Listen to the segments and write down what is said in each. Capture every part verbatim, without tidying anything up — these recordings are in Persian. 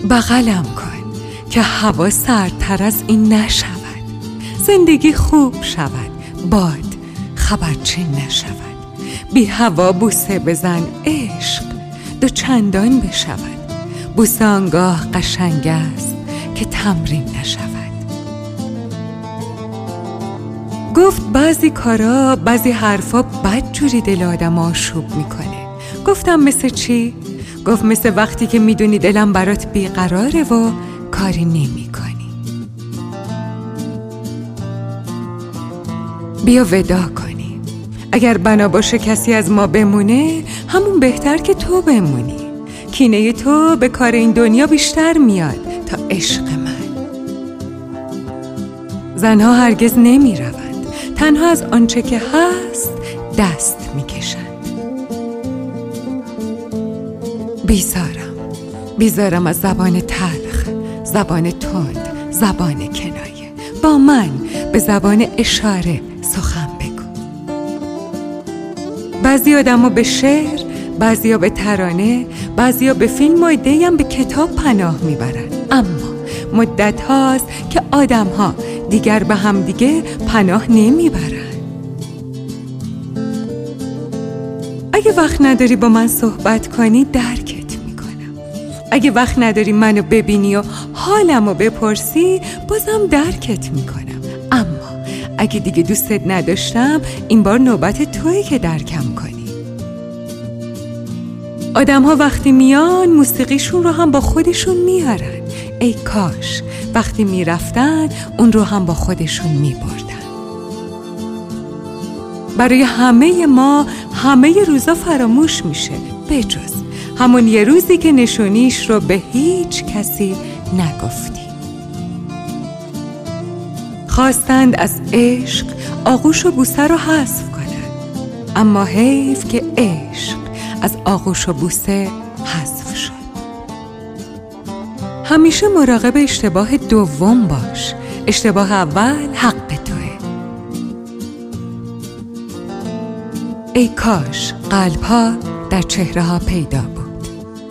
بغلم کن که هوا سردتر از این نشود، زندگی خوب شود، باد خبرچین نشود. بی هوا بوسه بزن عشق دو چندان بشود، بوسه آنگاه قشنگ است که تمرین نشود. گفت بعضی کارا بعضی حرفا بدجوری دل آدم آشوب میکنه. گفتم مثل چی؟ گفت مثل وقتی که میدونی دلم برات بیقراره و کاری نمی کنی. بیا ودا کنی. اگر بنا باشه کسی از ما بمونه، همون بهتر که تو بمونی. کینه تو به کار این دنیا بیشتر میاد تا عشق من. زنها هرگز نمی روند، تنها از آنچه که هست دست می کشند. بیزارم بیزارم از زبان تلخ، زبان تند، زبان کنایه. با من به زبان اشاره سخن بگو. بعضی آدم ها به شعر، بعضی ها به ترانه، بعضی ها به فیلم و ایده هم به کتاب پناه میبرن. اما مدت هاست که آدم ها دیگر به هم دیگه پناه نمیبرن. اگه وقت نداری با من صحبت کنی درکت میکنم. اگه وقت نداری منو ببینی و حالمو بپرسی بازم درکت میکنم. اما اگه دیگه دوستت نداشتم این بار نوبت تویی که درکم کنی. آدم ها وقتی میان موسیقیشون رو هم با خودشون میارن. ای کاش وقتی میرفتن اون رو هم با خودشون میبردن. برای همه ما همه روزا فراموش میشه بجز همون یه روزی که نشونیش رو به هیچ کسی نگفتی. خواستند از عشق آغوش و بوسه رو حذف کنن، اما حیف که عشق از آغوش و بوسه حذف شد. همیشه مراقب اشتباه دوم باش. اشتباه اول حق توه. ای کاش قلب ها در چهره ها پیدا بود.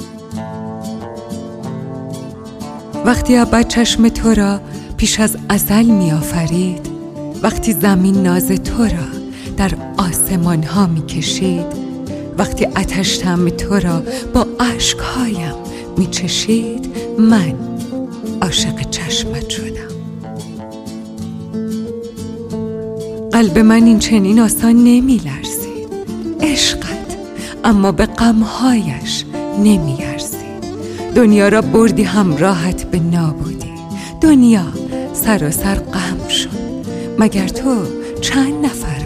وقتی ابد چشم تو را پیش از ازل می آفرید، وقتی زمین ناز تو را در آسمان ها می کشید، وقتی آتش طعم تو را با اشکهایم می چشید، من عاشق چشمت شدم. قلب من این چنین آسان نمی لرزید. عشقت اما به غمهایش نمی ارزید. دنیا را بردی همراهت به نابودی. دنیا سراسر غم شد. مگر تو چند نفر